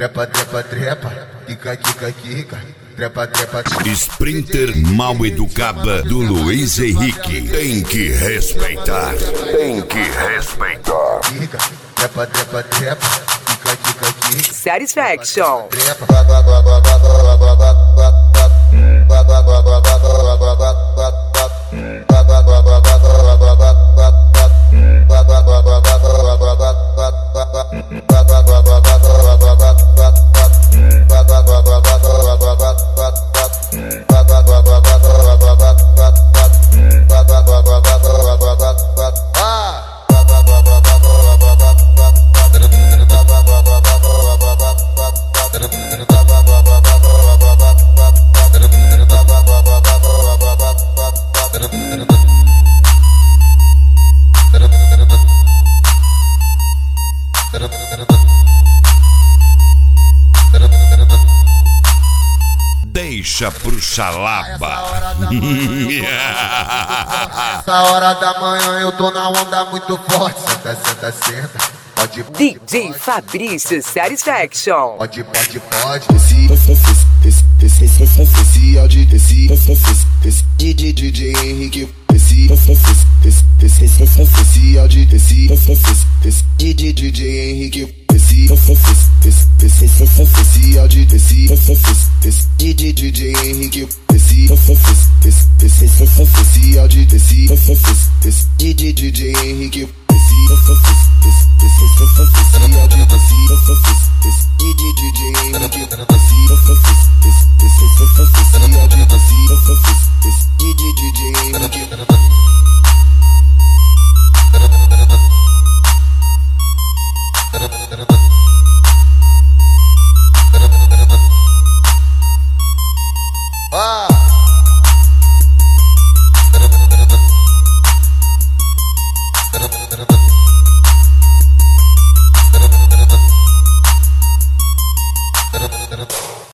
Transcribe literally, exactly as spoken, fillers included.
trepa, trepa, trepa, quica, quica, quica, trepa, trepa, trepa. Sprinter mal educada do Luiz Henrique. Tem que respeitar. Tem que respeitar. Quica, trepa, trepa, trepa, quica, quica, quica. Satisfaction. Trepa. Deixa pro xalaba. Essa hora da manhã eu tô na onda muito forte. Senta, senta, senta. Pode, D J Fabrício Satisfaction. pode, pode, pode. Desci, desci, desci, desci, desci, desci, áudio, desci, desci, desci, D J Henrique, desci, desci, desci, desci, desci, desci, áudio, desci, desci, desci, D J Henrique, desci, desci, desci, desci, desci, desci, áudio, desci, desci, desci, D J Henrique, desci, desci, desci, desci, desci, desci, áudio, desci, desci, desci, D J Henrique, desci, desci, desci, desci, desci, desci, áudio, desci, desci, desci, D J Henrique, desci, desci, desci, desci, desci, desci, áudio, desci, desci, desci, D J Henrique. Ah!